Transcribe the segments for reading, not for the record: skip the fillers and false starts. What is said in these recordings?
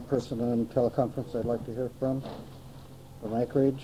person on teleconference I'd like to hear from Anchorage.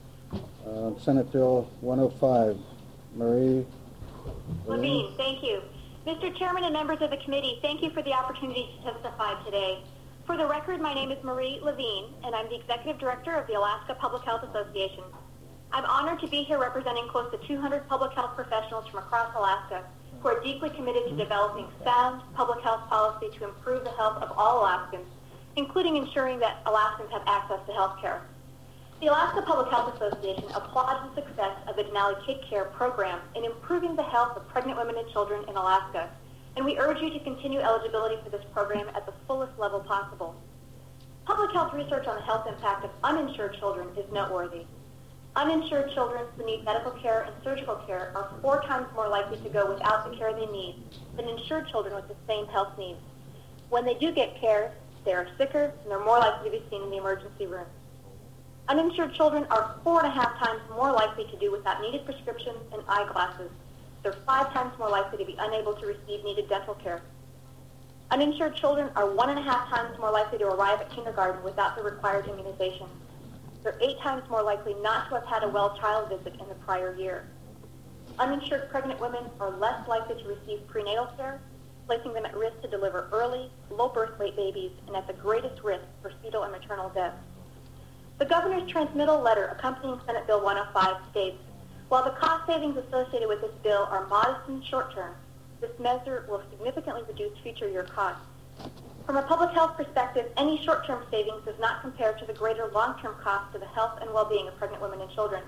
Senate Bill 105. Marie Levine, thank you. Mr. Chairman and members of the committee, thank you for the opportunity to testify today. For the record, my name is Marie Levine, and I'm the Executive Director of the Alaska Public Health Association. I'm honored to be here representing close to 200 public health professionals from across Alaska who are deeply committed to developing sound public health policy to improve the health of all Alaskans, including ensuring that Alaskans have access to health care. The Alaska Public Health Association applauds the success of the Denali Kid Care program in improving the health of pregnant women and children in Alaska, and we urge you to continue eligibility for this program at the fullest level possible. Public health research on the health impact of uninsured children is noteworthy. Uninsured children who need medical care and surgical care are 4 times more likely to go without the care they need than insured children with the same health needs. When they do get care, they are sicker and they're more likely to be seen in the emergency room. Uninsured children are 4.5 times more likely to do without needed prescriptions and eyeglasses. They're 5 times more likely to be unable to receive needed dental care. Uninsured children are 1.5 times more likely to arrive at kindergarten without the required immunization. They're 8 times more likely not to have had a well child visit in the prior year. Uninsured pregnant women are less likely to receive prenatal care, placing them at risk to deliver early, low birth weight babies, and at the greatest risk for fetal and maternal death. The governor's transmittal letter accompanying Senate Bill 105 states, while the cost savings associated with this bill are modest in the short term, this measure will significantly reduce future year costs. From a public health perspective, any short-term savings does not compare to the greater long-term cost to the health and well-being of pregnant women and children.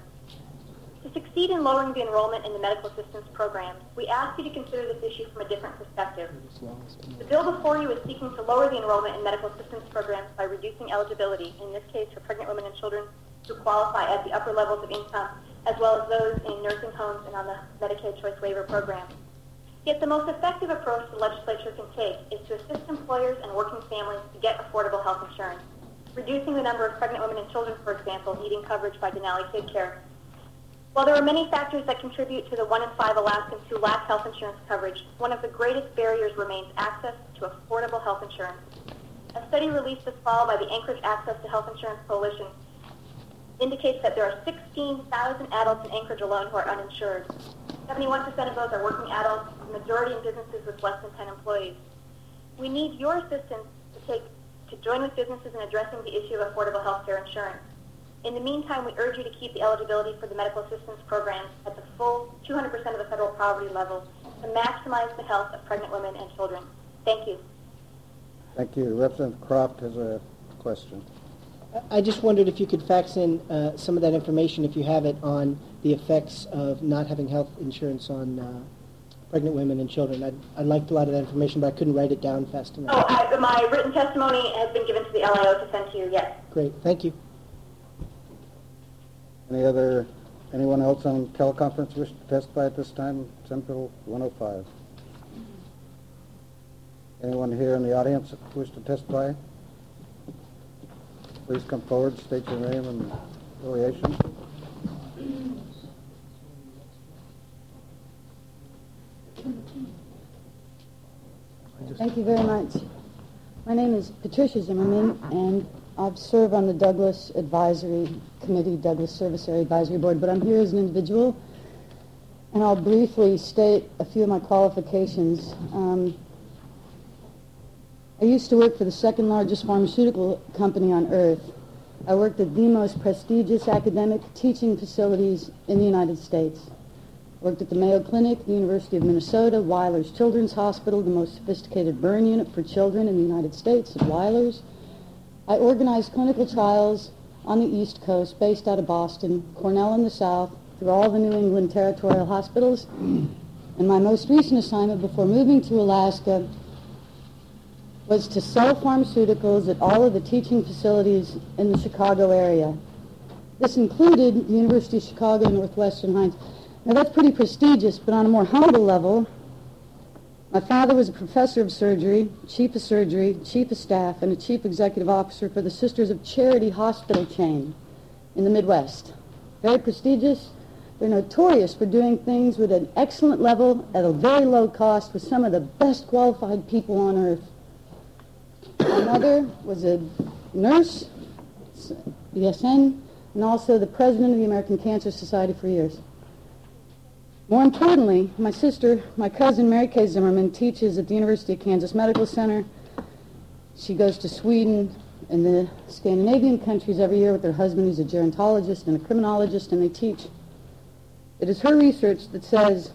To succeed in lowering the enrollment in the medical assistance program, we ask you to consider this issue from a different perspective. The bill before you is seeking to lower the enrollment in medical assistance programs by reducing eligibility, in this case for pregnant women and children who qualify at the upper levels of income, as well as those in nursing homes and on the Medicaid Choice Waiver Program. Yet the most effective approach the legislature can take is to assist employers and working families to get affordable health insurance, reducing the number of pregnant women and children, for example, needing coverage by Denali Kid Care. While there are many factors that contribute to the 1 in 5 Alaskans who lack health insurance coverage, one of the greatest barriers remains access to affordable health insurance. A study released this fall by the Anchorage Access to Health Insurance Coalition indicates that there are 16,000 adults in Anchorage alone who are uninsured. 71% of those are working adults, the majority in businesses with less than 10 employees. We need your assistance to join with businesses in addressing the issue of affordable health care insurance. In the meantime, we urge you to keep the eligibility for the medical assistance program at the full 200% of the federal poverty level to maximize the health of pregnant women and children. Thank you. Thank you. Representative Croft has a question. I just wondered if you could fax in some of that information, if you have it, on the effects of not having health insurance on pregnant women and children. I liked a lot of that information, but I couldn't write it down fast enough. My written testimony has been given to the LIO to send to you, yes. Great, thank you. Anyone else on teleconference wish to testify at this time? Senate Bill 105. Anyone here in the audience wish to testify? Please come forward, state your name and affiliation. Thank you very much. My name is Patricia Zimmerman, and I've served on the Douglas Advisory Committee, Douglas Service Area Advisory Board, but I'm here as an individual, and I'll briefly state a few of my qualifications. I used to work for the second largest pharmaceutical company on earth. I worked at the most prestigious academic teaching facilities in the United States. Worked at the Mayo Clinic, the University of Minnesota, Weiler's Children's Hospital, the most sophisticated burn unit for children in the United States at Weiler's. I organized clinical trials on the East Coast, based out of Boston, Cornell in the South, through all the New England territorial hospitals. And my most recent assignment before moving to Alaska was to sell pharmaceuticals at all of the teaching facilities in the Chicago area. This included the University of Chicago and Northwestern Heinz. Now that's pretty prestigious, but on a more humble level, my father was a professor of surgery, chief of staff, and a chief executive officer for the Sisters of Charity hospital chain in the Midwest. Very prestigious. They're notorious for doing things with an excellent level at a very low cost with some of the best qualified people on earth. My mother was a nurse, BSN, and also the president of the American Cancer Society for years. More importantly, my sister, my cousin Mary Kay Zimmerman, teaches at the University of Kansas Medical Center. She goes to Sweden and the Scandinavian countries every year with her husband, who's a gerontologist and a criminologist, and they teach. It is her research that says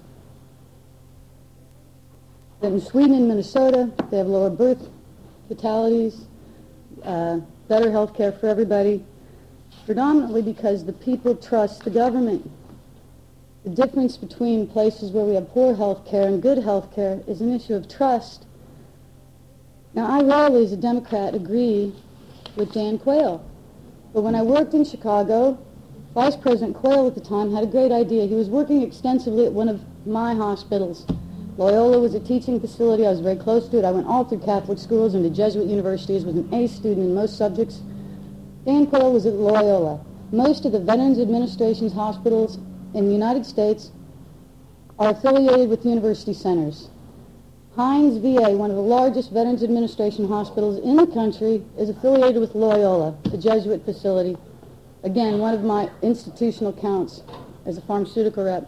that in Sweden and Minnesota, they have lower birth fatalities, better health care for everybody, predominantly because the people trust the government. The difference between places where we have poor health care and good health care is an issue of trust. Now, I rarely, as a Democrat, agree with Dan Quayle. But when I worked in Chicago, Vice President Quayle at the time had a great idea. He was working extensively at one of my hospitals. Loyola was a teaching facility. I was very close to it. I went all through Catholic schools and to Jesuit universities, was an A student in most subjects. Dan Quayle was at Loyola. Most of the Veterans Administration's hospitals in the United States are affiliated with university centers. Hines VA, one of the largest Veterans Administration hospitals in the country, is affiliated with Loyola, a Jesuit facility. Again, one of my institutional counts as a pharmaceutical rep.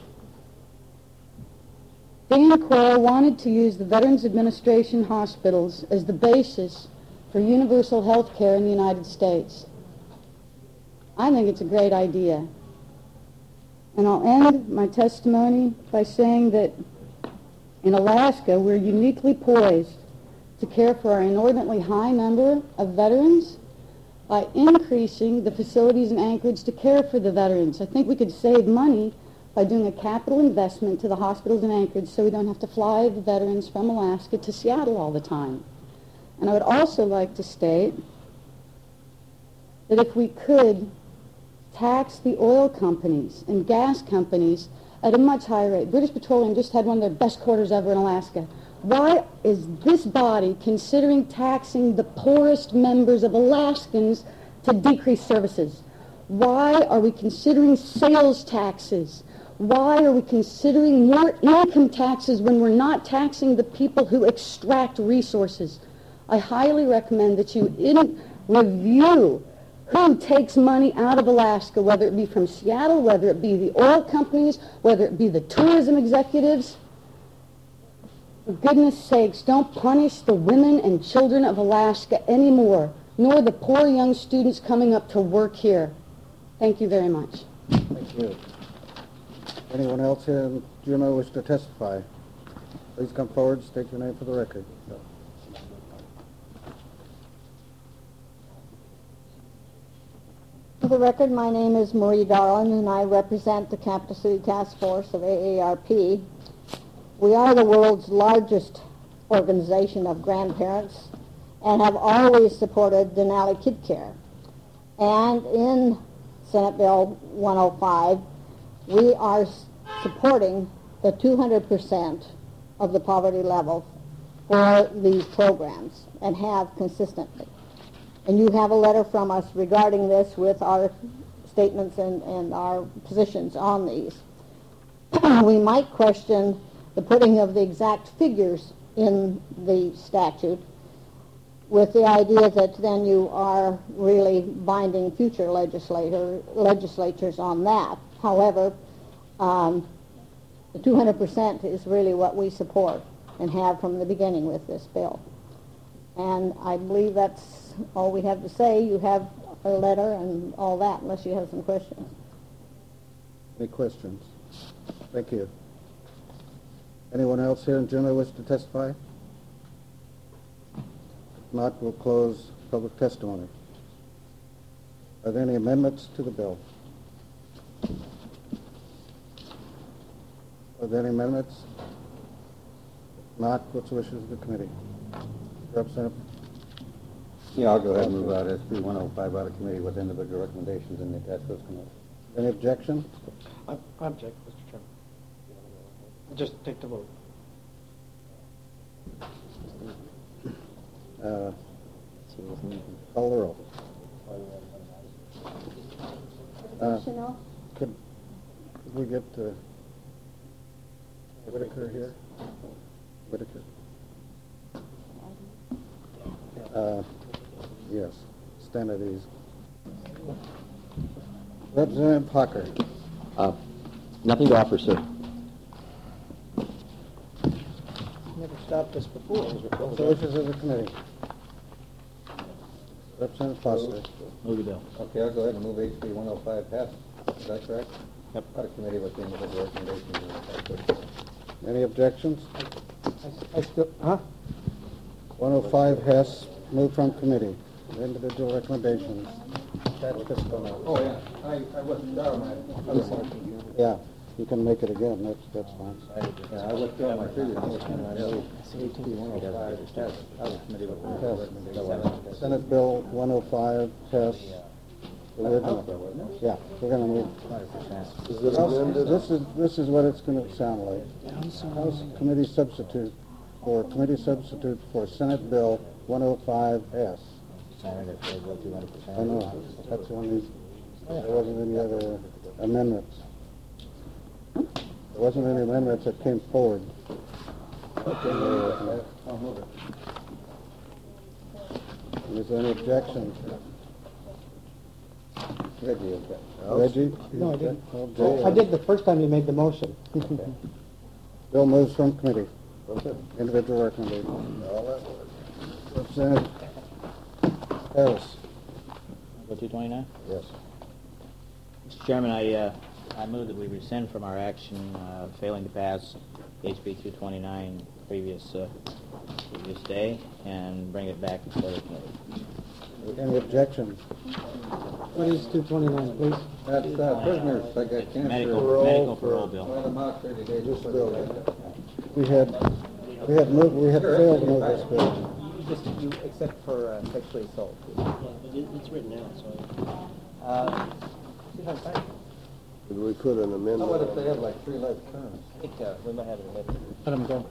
Dan Quayle wanted to use the Veterans Administration hospitals as the basis for universal health care in the United States. I think it's a great idea. And I'll end my testimony by saying that in Alaska, we're uniquely poised to care for our inordinately high number of veterans by increasing the facilities in Anchorage to care for the veterans. I think we could save money by doing a capital investment to the hospitals in Anchorage so we don't have to fly the veterans from Alaska to Seattle all the time. And I would also like to state that if we could tax the oil companies and gas companies at a much higher rate. British Petroleum just had one of their best quarters ever in Alaska. Why is this body considering taxing the poorest members of Alaskans to decrease services? Why are we considering sales taxes? Why are we considering more income taxes when we're not taxing the people who extract resources? I highly recommend that you review who takes money out of Alaska, whether it be from Seattle, whether it be the oil companies, whether it be the tourism executives. For goodness sakes, don't punish the women and children of Alaska anymore, nor the poor young students coming up to work here. Thank you very much. Thank you. Anyone else here in Juneau wish to testify? Please come forward, state your name for the record. For the record, my name is Marie Darlin, and I represent the Capital City Task Force of AARP. We are the world's largest organization of grandparents and have always supported Denali Kid Care. And in Senate Bill 105, we are supporting the 200% of the poverty level for these programs and have consistently. And you have a letter from us regarding this with our statements and our positions on these. We might question the putting of the exact figures in the statute with the idea that then you are really binding future legislatures on that. However, the 200% is really what we support and have from the beginning with this bill. And I believe that's all we have to say. You have a letter and all that, unless you have some questions. Any questions? Thank you. Anyone else here in Juneau wish to testify? If not, we'll close public testimony. Are there any amendments to the bill? Are there any amendments? If not, what's the wishes of the committee? Representative? Yeah, I'll go ahead and move out SB 105 out of committee with individual recommendations in the task force committee. Any objection? I object, Mr. Chairman. Just take the vote. Call the roll. Could we get Whitaker here? Whitaker. Yes, stand at ease. Representative Parker. Nothing to offer, sir. Never stopped us before. So wishes of the committee. Representative Foster. Move the bill. Okay, I'll go ahead and move HB 105 pass. Is that correct? Yep. Out of committee with the individual recommendations. Any objections? I still, huh? 105 Hess, moved from committee. Individual recommendations. That's fiscal note. Oh, yeah. I withdraw my... Yeah, you can make it again, that's fine. Yeah, I withdraw my previous motion. I move HB 105 pass out of committee with the recommendations. Senate Bill 105 Hess. Original. Yeah, we're gonna move. This is what it's gonna sound like. House committee substitute for Senate Bill 105 S. I know, that's the only, there wasn't any other amendments. There wasn't any amendments that came forward. I'll move it. Is there any objections? Reggie, Reggie? No, I didn't. Okay. I did the first time you made the motion. Bill moves from committee. Individual recommendation. Representative Harris. Go 229? Yes. Mr. Chairman, I move that we rescind from our action failing to pass HB 229 previous day and bring it back before the committee. Any objections? What is 229, please? That's prisoners that got cancer. Medical parole bill. Let them out 30 days. Just bill. We had failed to move this bill. Just you, except for sexually assault. It's written out, so. Did we put an amendment? How about if they have like 3 life terms? I think we might have it amended. Let him go.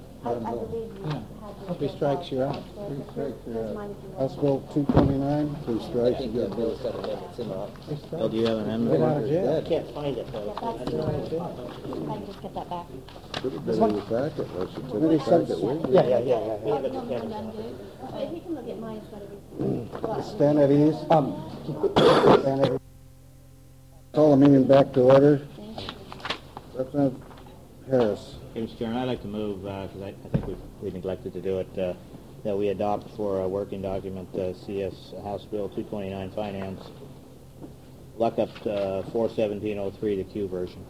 Three strikes, you're out. 3 strikes, House Bill 229. Three I strikes, think you the got bill's got amendments in the office. Bill, do you have an Get amendment? out of jail. I can't find it, though. I can just get that back. should have been in the packet. I should take Committee the packet subs- with you. Yeah. If you can look at mine, it's better. Stand at ease. Stand at ease. Call the meeting back to order. Representative Harris. Hey, Mr. Chairman, I'd like to move, because I think we neglected to do it, that we adopt for a working document CS House Bill 229 Finance, lookup 41703, the Q version.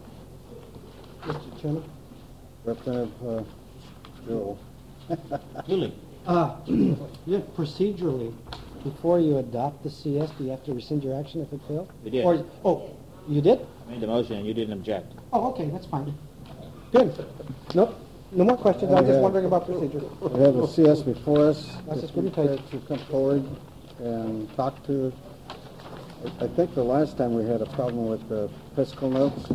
Mr. Chairman? Representative Jewell. Julie. Yeah, procedurally, before you adopt the CS, do you have to rescind your action if it fails? We did. You did? I made the motion and you didn't object. Oh, okay, that's fine. Good. Nope, no more questions. I was just wondering about procedure. We have the CS before us. That's just If you're pretty tight. prepared to come forward and talk to, I think the last time we had a problem with the fiscal notes,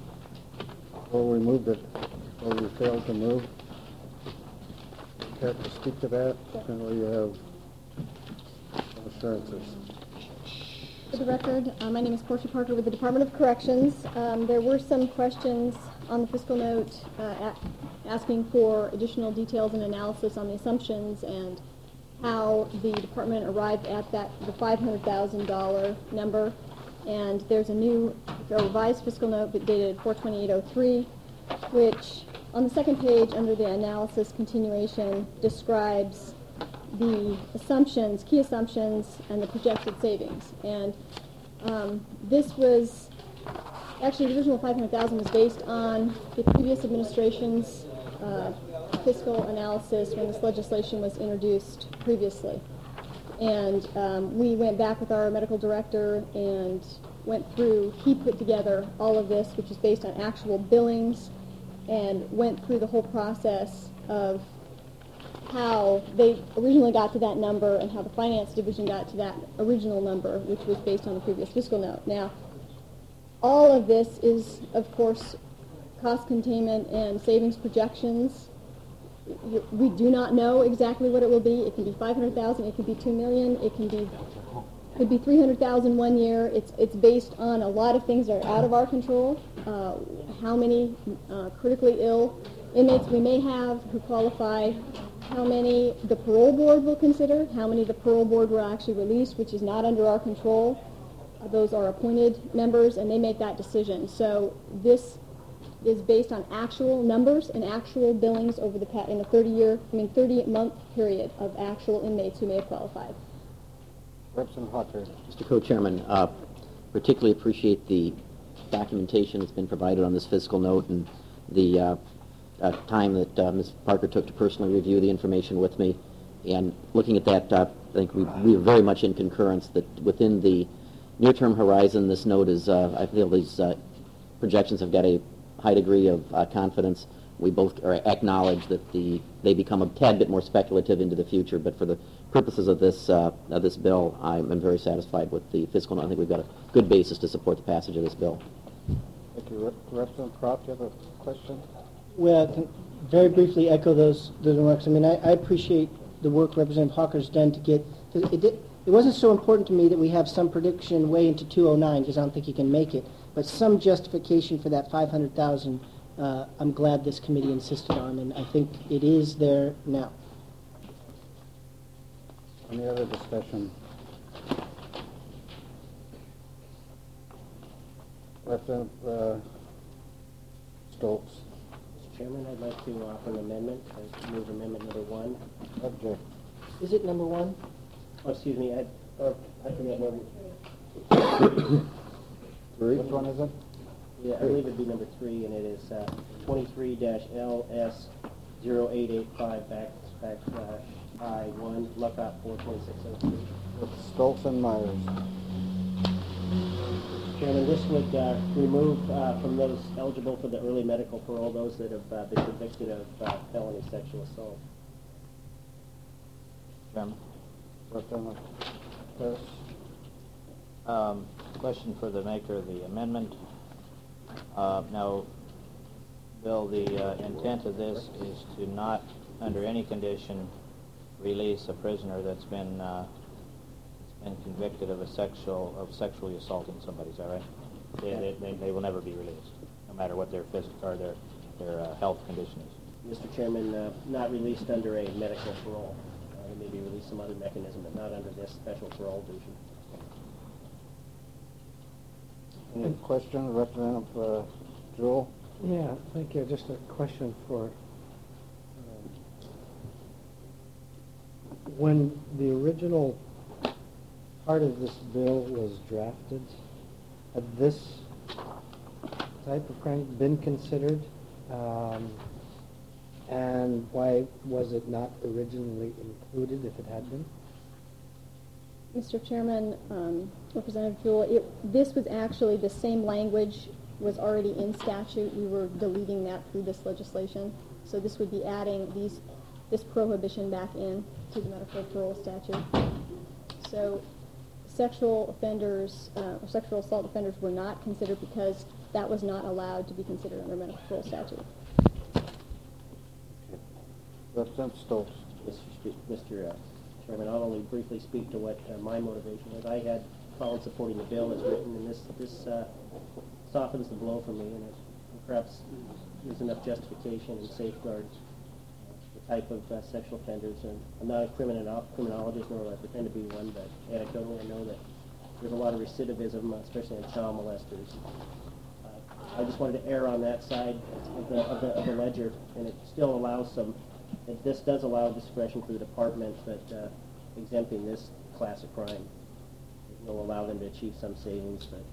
or we moved it, or we failed to move. Care to speak to that? Or you have assurances? For the record, my name is Portia Parker with the Department of Corrections. There were some questions on the fiscal note asking for additional details and analysis on the assumptions and how the department arrived at the $500,000 number. And there's a revised fiscal note dated 4/28/03, which on the second page under the analysis continuation describes the assumptions, key assumptions, and the projected savings. And this was, actually the original $500,000 was based on the previous administration's fiscal analysis when this legislation was introduced previously. And we went back with our medical director and went through, he put together all of this, which is based on actual billings, and went through the whole process of how they originally got to that number and how the finance division got to that original number, which was based on the previous fiscal note. Now, all of this is, of course, cost containment and savings projections. We do not know exactly what it will be. It can be 500,000, it could be 2 million, it could be 300,000 one year. It's based on a lot of things that are out of our control. How many critically ill inmates we may have who qualify how many the parole board will consider, how many the parole board will actually release, which is not under our control. Those are appointed members, and they make that decision. So this is based on actual numbers and actual billings over the in a 30-month period of actual inmates who may have qualified. Representative Hawker. Mr. Co-Chairman, particularly appreciate the documentation that's been provided on this fiscal note and the time that Ms. Parker took to personally review the information with me. And looking at that, I think we are very much in concurrence that within the near-term horizon, this note is, I feel these projections have got a high degree of confidence. We both acknowledge that they become a tad bit more speculative into the future, but for the purposes of this bill, I'm very satisfied with the fiscal note. I think we've got a good basis to support the passage of this bill. Thank you. Representative Croft, do you have a question? Well, I can very briefly echo those remarks. I mean, I appreciate the work Representative Hawker's done to get. It wasn't so important to me that we have some prediction way into 2009 because I don't think he can make it, but some justification for that 500,000. I'm glad this committee insisted on, and I think it is there now. Any other discussion? Representative Stoltz. Mr. Chairman, I'd like to offer an amendment. I move amendment number 1. Object. Is it number 1? Oh, excuse me, I forget what. Which one is it? Yeah, I believe it'd be number 3, and it is 23-LS0885 I1 Lookout 42603. Stoltz and Myers. Chairman, this would remove from those eligible for the early medical parole those that have been convicted of felony sexual assault. Chairman. Representative Harris. Question for the maker of the amendment. Now, Bill, the intent of this is to not, under any condition, release a prisoner that's been convicted of sexually assaulting somebody. Is that right? They will never be released, no matter what their physical or their health condition is. Mr. Chairman, not released under a medical parole. They may be released some other mechanism, but not under this special parole division. Any question, Representative Jewell? Yeah, thank you. Just a question for when the original part of this bill was drafted, had this type of crime been considered? And why was it not originally included if it had been? Mr. Chairman, Representative Jewell, this was actually the same language was already in statute. We were deleting that through this legislation. So this would be adding this prohibition back in to the medical parole statute. So sexual offenders or sexual assault offenders were not considered because that was not allowed to be considered under medical parole statute. Representative Stoltz. Mr. Chairman, I'll only briefly speak to what my motivation was. I had found supporting the bill as written, and this softens the blow for me, and it perhaps gives enough justification and safeguards the type of sexual offenders. And I'm not a criminologist, nor do I pretend to be one, but anecdotally I know that there's a lot of recidivism, especially in child molesters. I just wanted to err on that side of the ledger, and it still allows this does allow discretion for the department, but exempting this class of crime. It will allow them to achieve some savings, but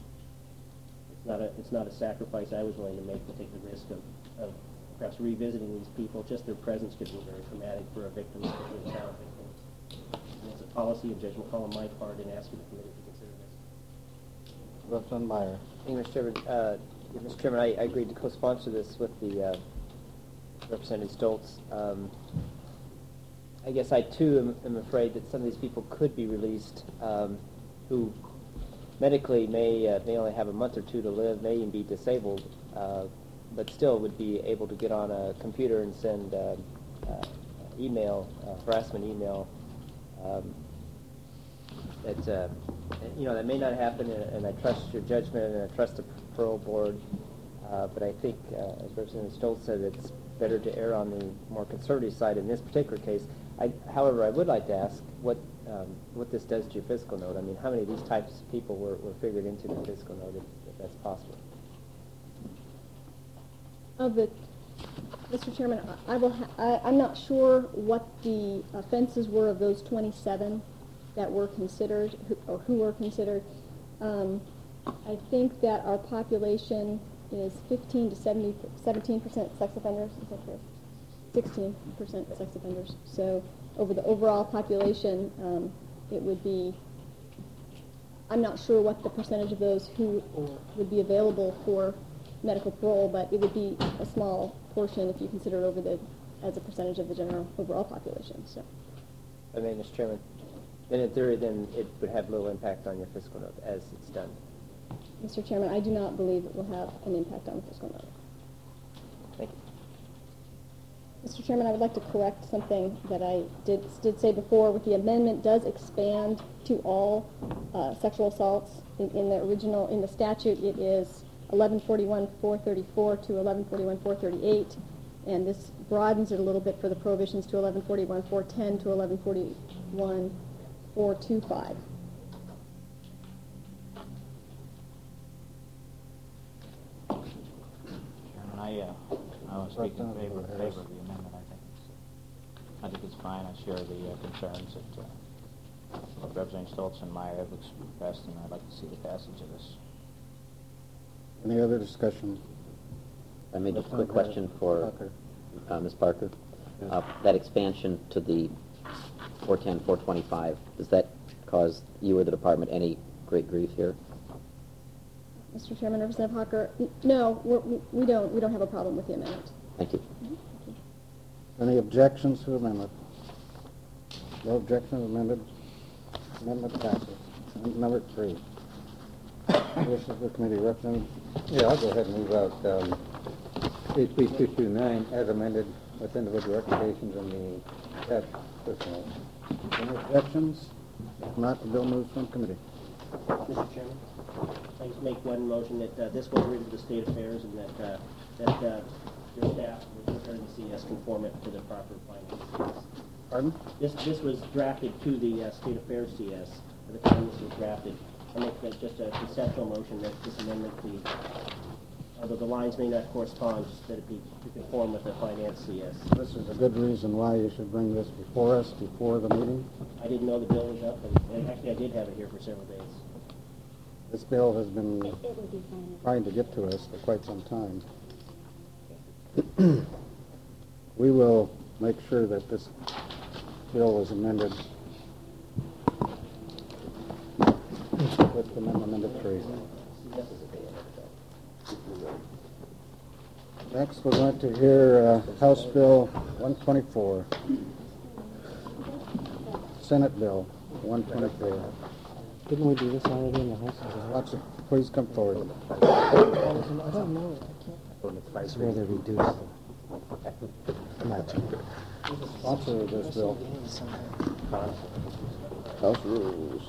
it's not a sacrifice I was willing to make to take the risk of perhaps revisiting these people. Just their presence could be very traumatic for a victim, especially a child victim. And it's a policy of Judge McCall on my part in asking the committee to consider this. Representative Meyer. Thank you, Mr. Chairman. Mr. Chairman, I agreed to co-sponsor this with the Representative Stoltz. I guess I too am afraid that some of these people could be released who medically may only have a month or two to live, may even be disabled, but still would be able to get on a computer and send harassment email. That may not happen, and I trust your judgment, and I trust the parole board. But I think, as Representative Stoltz said, it's better to err on the more conservative side in this particular case. However, I would like to ask what this does to your fiscal note. I mean, how many of these types of people were figured into the fiscal note, if that's possible? Mr. Chairman, I'm not sure what the offenses were of those 27 that were considered, who were considered. I think that our population is 15 to 17% sex offenders. Is that correct? 16% sex offenders. So over the overall population, it would be, I'm not sure what the percentage of those who would be available for medical parole, but it would be a small portion if you consider it as a percentage of the general overall population. So, I mean, Mr. Chairman, then in theory, then it would have little impact on your fiscal note as it's done. Mr. Chairman, I do not believe it will have an impact on the fiscal note. Thank you. Mr. Chairman, I would like to correct something that I did say before. With the amendment, does expand to all sexual assaults. In the statute, it is 1141-434 to 1141-438, and this broadens it a little bit for the prohibitions to 1141-410 to 1141-425. I was speaking in favor of the amendment. I think it's fine. I share the concerns that Representative Stoltz and Meyer have expressed, and I'd like to see the passage of this. Any other discussion? I made just a quick question for Ms. Parker. That expansion to the 410, 425, does that cause you or the department any great grief here? Mr. Chairman, Representative Hawker, no, we don't have a problem with the amendment. Thank you. Any objections to the amendment? No objection to the amendment. Amendment passes. Number 3. Wishes of the committee. Representative? Yeah, I'll go ahead and move out HB 229 as amended with individual recommendations in the tax personnel. Any objections? If not, the bill moves from committee. Mr. Chairman, I just make one motion that this goes into the State Affairs and that your staff will return the CS conform it to the proper finances. Pardon? This was drafted to the State Affairs CS at the time this was drafted. I make that just a conceptual motion that this amendment be, although the lines may not correspond, just that it be to conform with the Finance CS. This is a good reason why you should bring this before us, before the meeting. I didn't know the bill was up, and actually I did have it here for several days. This bill has been trying to get to us for quite some time. We will make sure that this bill is amended with amendment number 3. Next, we're going to hear House Bill 124, Senate Bill 124. Didn't we do this already in the House? Sponsor, please come forward. I don't know. It's where they reduce the matching. Sponsor of this bill. House rules.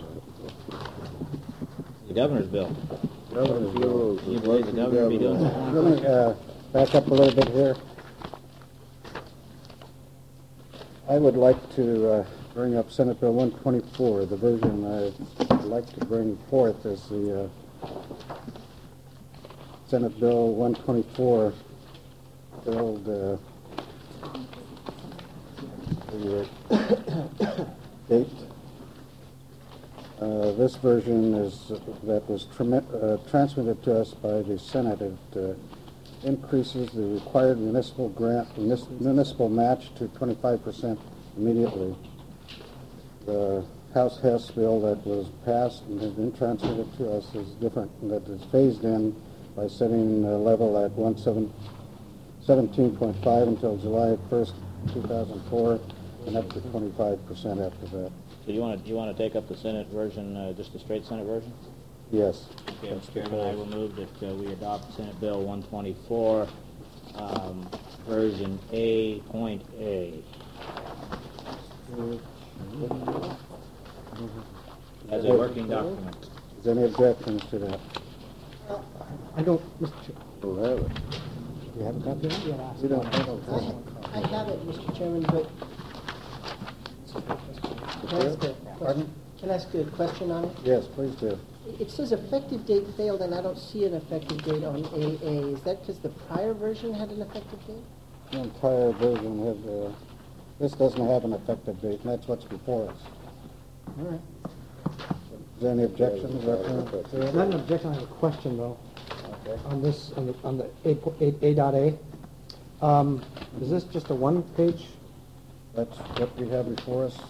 The governor's bill. Governor's bill. You believe the governor will be doing that? Let me back up a little bit here. I would like to bring up Senate Bill 124. The version I'd like to bring forth is the Senate Bill 124, billed the date. This version is that was transmitted to us by the Senate. It increases the required municipal match to 25% immediately. The House Hess bill that was passed and has been transmitted to us is different, that is phased in by setting the level at 17.5 until July 1st, 2004, and up to 25% after that. So you want to take up the Senate version, just the straight Senate version? Yes. Okay, Mr. Chairman, I will move that we adopt Senate Bill 124, version A.A. As a working document. Is there any objections to that? I don't, Mr. Chair. We'll have it. Do you have a copy of it? We don't have a I have it, Mr. Chairman, but can I ask a Pardon? Can I ask a question on it? Yes, please do. It says effective date failed, and I don't see an effective date on AA. Is that because the prior version had an effective date? The entire version had, this doesn't have an effective date, and that's what's before us. All right. Is there any objections? Not an objection, I have a question, though, on this, on the A.A. Is this just a one-page? That's what we have before us.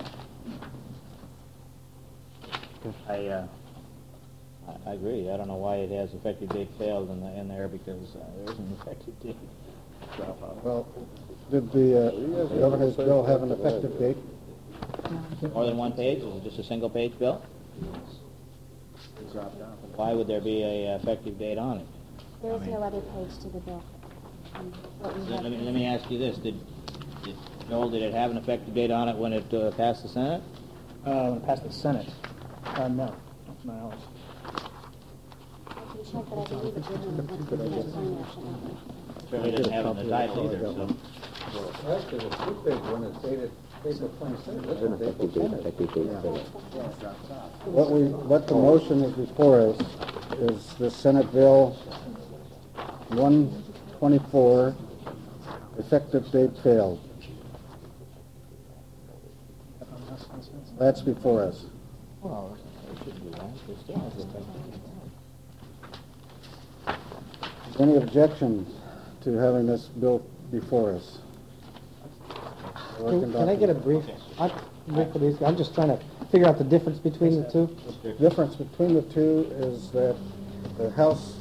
I agree. I don't know why it has effective date failed in there because there isn't an effective date. Well, did the governor's bill have an effective date? More than one page? Is it just a single page bill? Why would there be a effective date on it? There is no other page to the bill. Let me ask you this. Joel, did it have an effective date on it when it passed the Senate? When it passed the Senate? No, not to my knowledge. I can check, but I believe it didn't. Certainly didn't have it in the title either, so. Well, actually, the two-page one is dated April 27th. What the motion is before us is the Senate Bill 124, effective date failed. That's before us. Well, it should be that. It still has an effective date. Any objections to having this bill before us? Can I get a brief for these? I'm just trying to figure out the difference between the two. The difference between the two is that the House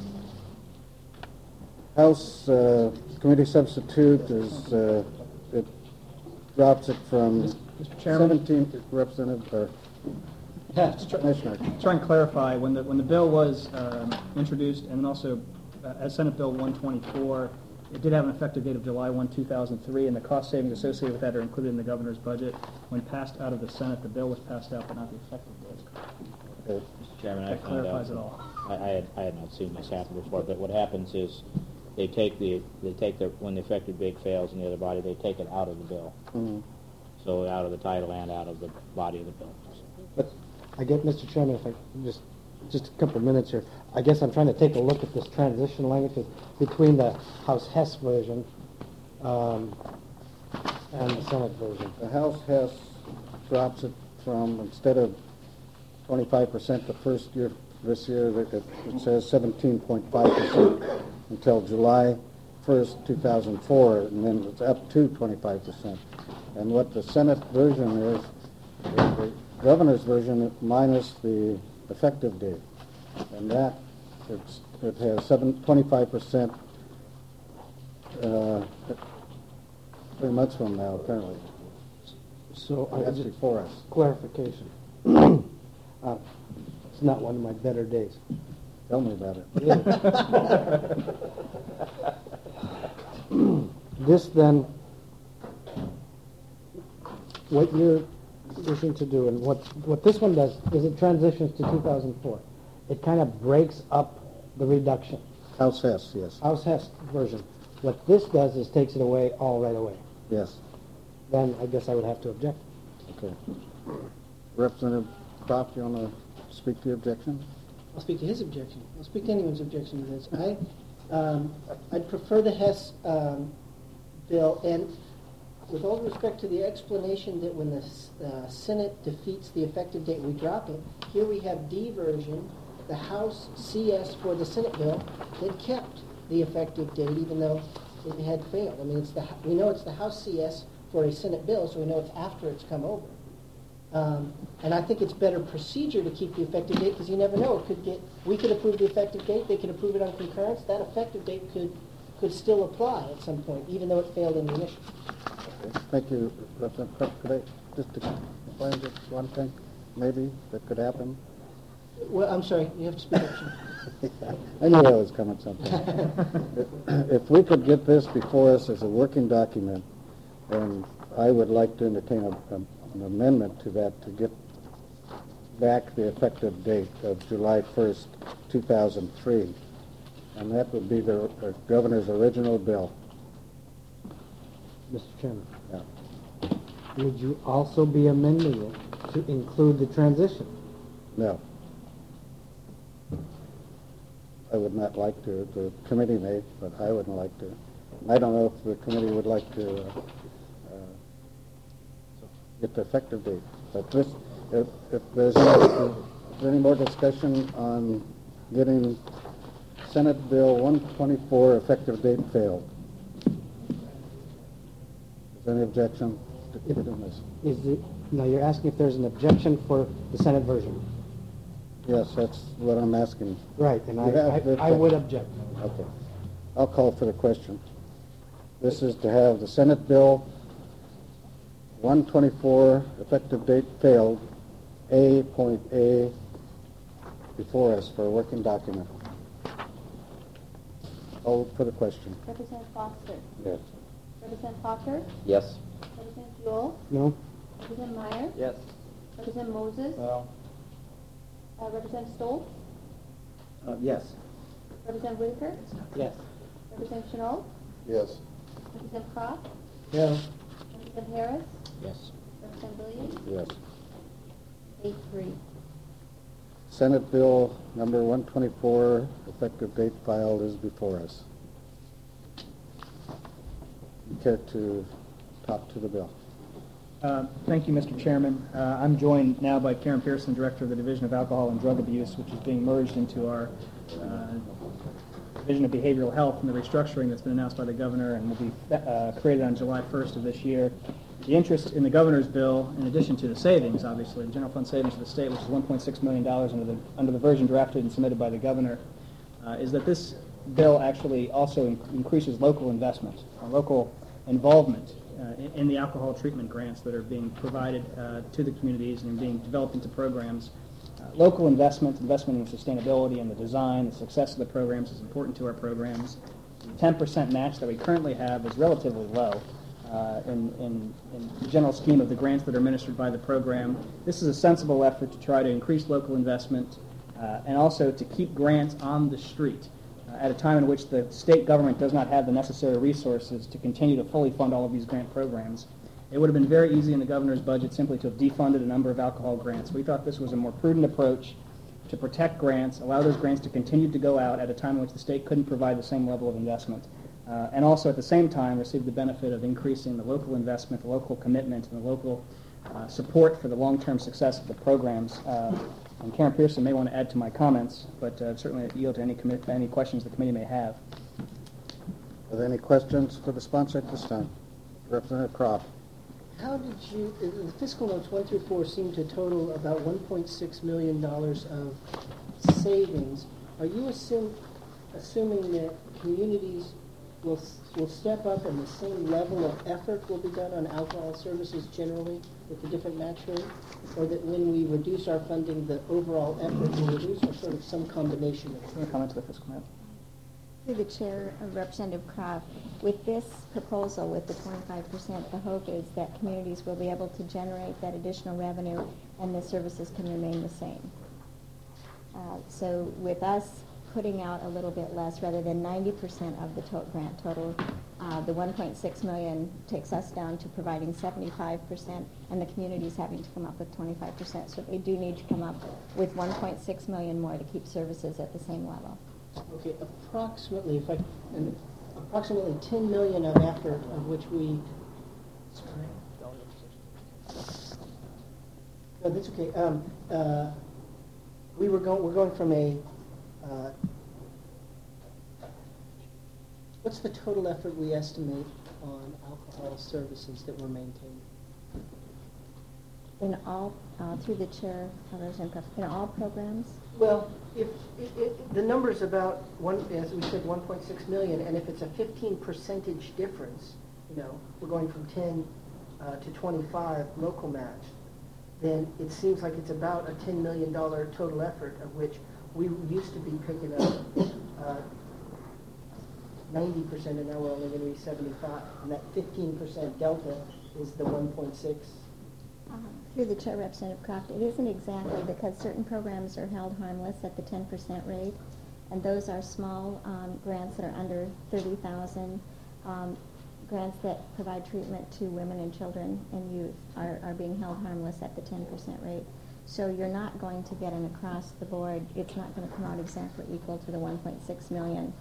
committee substitute is it drops it from Mr. Chairman? 17 representative or commissioner. Try and clarify, when the bill was introduced, and then also as Senate Bill 124, it did have an effective date of July 1, 2003, and the cost savings associated with that are included in the governor's budget. When passed out of the Senate, the bill was passed out, but not the effective date. Okay. Mr. Chairman, That clarifies it all. I had not seen this happen before, but what happens is when the effective date fails in the other body, they take it out of the bill. Mm-hmm. So out of the title and out of the body of the bill. But I get, Mr. Chairman, if I just a couple of minutes here. I guess I'm trying to take a look at this transition language between the House Hess version and the Senate version. The House Hess drops it from, instead of 25% the first year, this year, it says 17.5% until July 1st, 2004, and then it's up to 25%. And what the Senate version is the governor's version minus the effective date. And that, it has 25% 3 months from now, apparently. So that's before us. Clarification. It's not one of my better days. Tell me about it. This then, what you're wishing to do, and what this one does is it transitions to 2004. It kind of breaks up the reduction. House Hess, yes. House Hess version. What this does is takes it away all right away. Yes. Then I guess I would have to object. Okay. Representative Croft, you want to speak to your objection? I'll speak to his objection. I'll speak to anyone's objection to this. I'd prefer the Hess bill, and with all respect to the explanation that when the Senate defeats the effective date, we drop it. Here we have D version, the House CS for the Senate bill that kept the effective date even though it had failed. I mean, we know it's the House CS for a Senate bill, so we know it's after it's come over. And I think it's better procedure to keep the effective date because you never know. We could approve the effective date, they could approve it on concurrence. That effective date could still apply at some point, even though it failed in the initial. Okay. Thank you, Representative Croft. Could I just explain just one thing, maybe, that could happen? Well, I'm sorry, you have to speak up. I knew that was coming sometime. If we could get this before us as a working document, and I would like to entertain an amendment to that to get back the effective date of July 1st, 2003, And that would be the governor's original bill. Mr. Chairman, Yeah. would you also be amending it to include the transition? No. I would not like to. The committee may, but I wouldn't like to. I don't know if the committee would like to get the effective date. But this, if there's any more discussion on getting Senate Bill 124 effective date failed. Is there any objection to doing this? Is it, no, you're asking if there's an objection for the Senate version. Yes, that's what I'm asking. Right, and I would object. Okay. I'll call for the question. This is to have the Senate Bill 124 effective date failed, A.A, before us for a working document. Call for the question. Representative Foster. Yes. Representative Foster. Yes. Representative Jewell. No? Representative Meyer. Yes. Representative Moses. No. Representative Stoll. Yes. Representative Whitaker. Yes. Representative Chenault. Yes. Representative Croft. No. Representative Harris. Yes. Representative Williams. Yes. 8-3. Senate Bill number 124 effective date filed is before us. You care to talk to the bill? Thank you, Mr. Chairman. I'm joined now by Karen Pearson, Director of the Division of Alcohol and Drug Abuse, which is being merged into our Division of Behavioral Health, and the restructuring that's been announced by the governor and will be created on July 1st of this year. The interest in the governor's bill, in addition to the savings, obviously, the general fund savings of the state, which is $1.6 million under the version drafted and submitted by the governor, is that this bill actually also increases local investment, local involvement in the alcohol treatment grants that are being provided to the communities and being developed into programs. Local investment in sustainability and the design, the success of the programs is important to our programs. The 10% match that we currently have is relatively low in the general scheme of the grants that are administered by the program. This is a sensible effort to try to increase local investment and also to keep grants on the street at a time in which the state government does not have the necessary resources to continue to fully fund all of these grant programs. It would have been very easy in the governor's budget simply to have defunded a number of alcohol grants. We thought this was a more prudent approach to protect grants, allow those grants to continue to go out at a time in which the state couldn't provide the same level of investment, and also at the same time receive the benefit of increasing the local investment, the local commitment, and the local support for the long-term success of the programs. And Karen Pearson may want to add to my comments, but certainly yield to any questions the committee may have. Are there any questions for the sponsor at this time? Representative Croft. How did you, the fiscal notes 1 through 4 seem to total about $1.6 million of savings. Are you assuming that communities will step up and the same level of effort will be done on alcohol services generally with the different match rate? Or that when we reduce our funding, the overall effort will reduce, or sort of some combination of it? Any comment to the fiscal note? Through the chair, Representative Croft, with this proposal, with the 25%, the hope is that communities will be able to generate that additional revenue and the services can remain the same. So with us putting out a little bit less, rather than 90% of the grant total, the $1.6 million takes us down to providing 75%, and the community's having to come up with 25%. So they do need to come up with $1.6 million more to keep services at the same level. Okay, approximately, approximately $10 million of effort, of which we. Sorry. No, that's okay. We're going from a. What's the total effort we estimate on alcohol services that we're maintaining? In all, through the chair, in all programs? Well, if the number's about as we said, 1.6 million, and if it's a 15% difference, we're going from 10 to 25 local match, then it seems like it's about a $10 million total effort, of which we used to be picking up 90%, and now we're only going to be 75, and that 15% delta is the 1.6. Through the chair, Representative Croft, it isn't exactly, because certain programs are held harmless at the 10% rate, And those are small grants that are under $30,000. Grants that provide treatment to women and children and youth are being held harmless at the 10% rate. So you're not going to get an across the board, it's not going to come out exactly equal to the 1.6 million.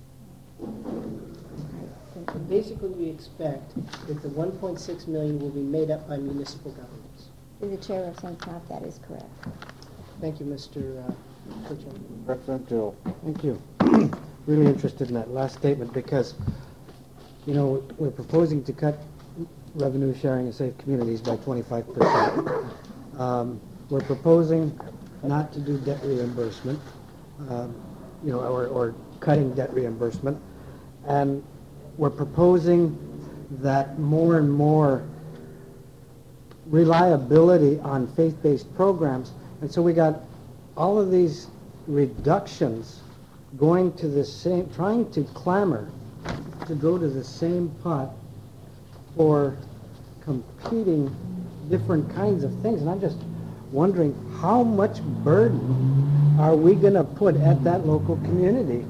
Basically, we expect that the 1.6 million will be made up by municipal governments. Through the chair of St. Cloud, that is correct. Thank you, Mr. Chairman. Representative Jewell. Thank you. Really interested in that last statement because, you know, we're proposing to cut revenue sharing in safe communities by 25%. We're proposing not to do debt reimbursement, you know, or cutting debt reimbursement. And we're proposing that more and more reliability on faith-based programs. And so we got all of these reductions going to the same, trying to clamor to go to the same pot for competing different kinds of things. And I'm just wondering how much burden are we going to put at that local community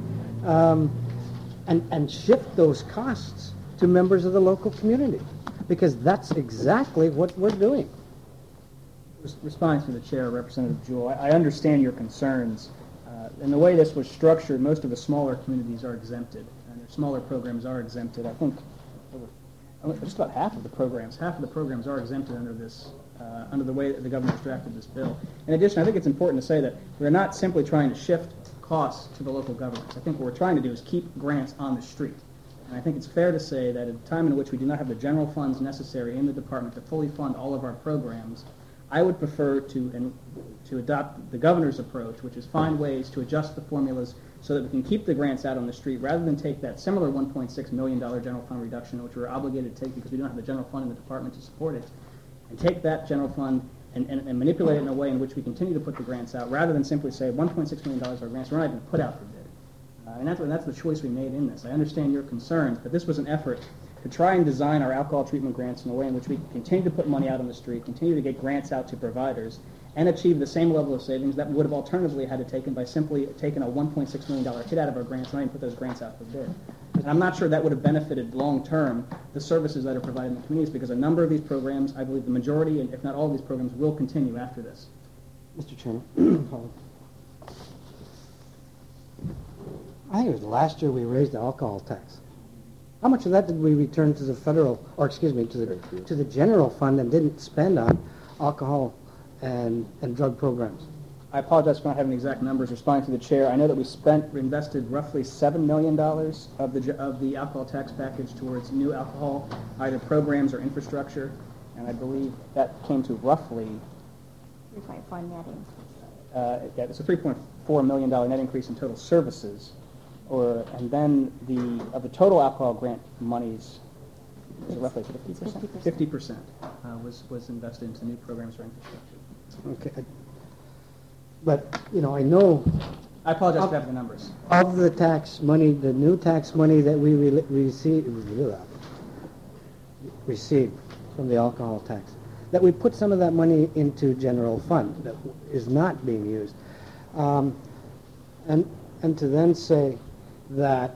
and shift those costs to members of the local community, because that's exactly what we're doing. Responding to the chair, Representative Jewell, I understand your concerns. And the way this was structured, most of the smaller communities are exempted, and their smaller programs are exempted. I think just about half of the programs are exempted under this, under the way that the governor's drafted this bill. In addition, I think it's important to say that we're not simply trying to shift costs to the local governments. I think what we're trying to do is keep grants on the street. And I think it's fair to say that at a time in which we do not have the general funds necessary in the department to fully fund all of our programs, I would prefer to adopt the governor's approach, which is find ways to adjust the formulas so that we can keep the grants out on the street rather than take that similar $1.6 million general fund reduction, which we're obligated to take because we don't have the general fund in the department to support it, and take that general fund and manipulate it in a way in which we continue to put the grants out rather than simply say $1.6 million of our grants we're not even put out for bid. And that's the choice we made in this. I understand your concerns, but this was an effort to try and design our alcohol treatment grants in a way in which we continue to put money out on the street, continue to get grants out to providers, and achieve the same level of savings that would have alternatively had to taken by simply taking a $1.6 million hit out of our grants and not even put those grants out for bid. And I'm not sure that would have benefited long-term the services that are provided in the communities, because a number of these programs, I believe the majority, and if not all of these programs, will continue after this. Mr. Chairman. I think it was last year we raised the alcohol tax. How much of that did we return to the federal, or excuse me, to the general fund and didn't spend on alcohol and drug programs? I apologize for not having the exact numbers. Responding to the chair, I know that we invested roughly $7 million of the alcohol tax package towards new alcohol, either programs or infrastructure, and I believe that came to roughly 3.4 net increase. It's a $3.4 million net increase in total services. And then of the total alcohol grant monies, was it roughly 50%? 50% was invested into new programs or infrastructure. Okay. But, you know, I know... I apologize for having the numbers. Of the tax money, the new tax money that we received from the alcohol tax, that we put some of that money into general fund that is not being used. And to then say that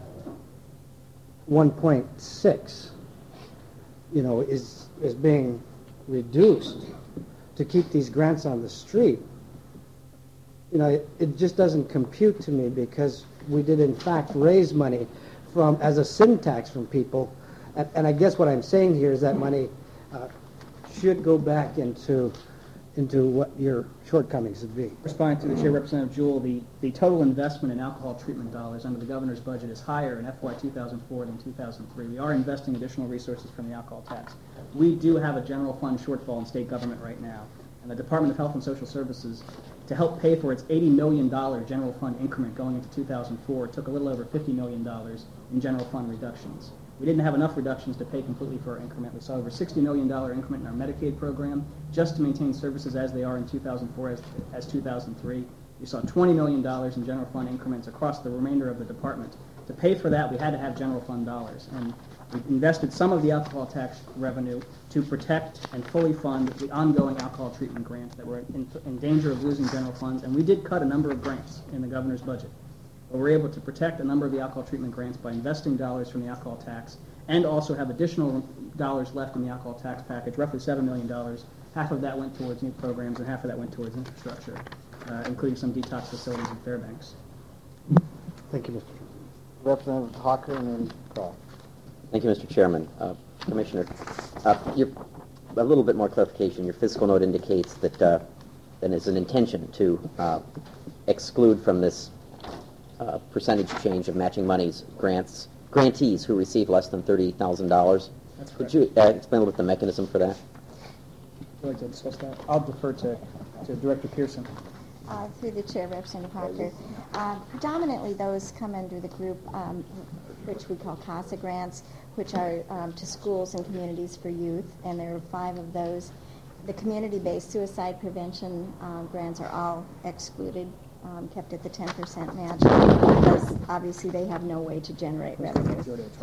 1.6, you know, is being reduced to keep these grants on the street, you know, it just doesn't compute to me, because we did in fact raise money as a sin tax from people, and I guess what I'm saying here is that money should go back into what your shortcomings would be. Responding to the chair, Representative Jewell, the total investment in alcohol treatment dollars under the governor's budget is higher in FY 2004 than 2003. We are investing additional resources from the alcohol tax. We do have a general fund shortfall in state government right now, and the Department of Health and Social Services, to help pay for its $80 million general fund increment going into 2004, took a little over $50 million in general fund reductions. We didn't have enough reductions to pay completely for our increment. We saw over $60 million increment in our Medicaid program just to maintain services as they are in 2004 as 2003. We saw $20 million in general fund increments across the remainder of the department. To pay for that, we had to have general fund dollars. And we invested some of the alcohol tax revenue to protect and fully fund the ongoing alcohol treatment grants that were in danger of losing general funds. And we did cut a number of grants in the governor's budget. we're able to protect a number of the alcohol treatment grants by investing dollars from the alcohol tax and also have additional dollars left in the alcohol tax package, roughly $7 million. Half of that went towards new programs and half of that went towards infrastructure, including some detox facilities in Fairbanks. Thank you, Mr. Representative Hawker and then Croft. Thank you, Mr. Chairman. Commissioner, a little bit more clarification. Your fiscal note indicates that there's an intention to exclude from this percentage change of matching monies grantees who receive less than $30,000. Could you explain a little bit the mechanism for that? Would you like to discuss that? I'll defer to Director Pearson. Through the chair, Representative Parker. Predominantly those come under the group which we call CASA grants, which are to schools and communities for youth, and there are 5 of those. The community-based suicide prevention grants are all excluded, kept at the 10% match, because obviously they have no way to generate revenue.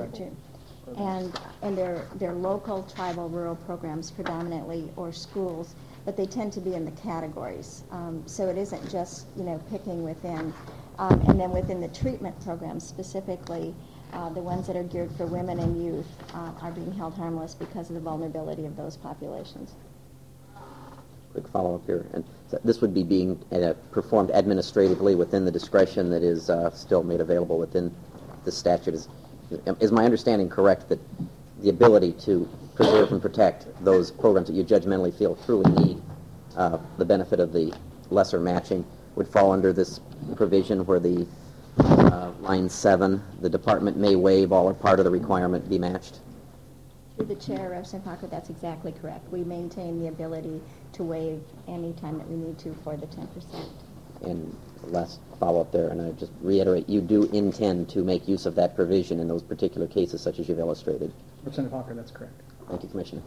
And they're local, tribal, rural programs predominantly, or schools, but they tend to be in the categories. So it isn't just, picking within. And then within the treatment programs specifically, the ones that are geared for women and youth are being held harmless because of the vulnerability of those populations. Quick follow-up here. And so this would be being performed administratively within the discretion that is still made available within the statute. Is my understanding correct that the ability to preserve and protect those programs that you judgmentally feel truly need the benefit of the lesser matching would fall under this provision where the line 7, the department may waive all or part of the requirement be matched? Through the chair, Representative Parker, that's exactly correct. We maintain the ability to waive any time that we need to for the 10%. And last follow-up there, and I just reiterate, you do intend to make use of that provision in those particular cases such as you've illustrated? Representative Hawker, that's correct. Thank you, Commissioner.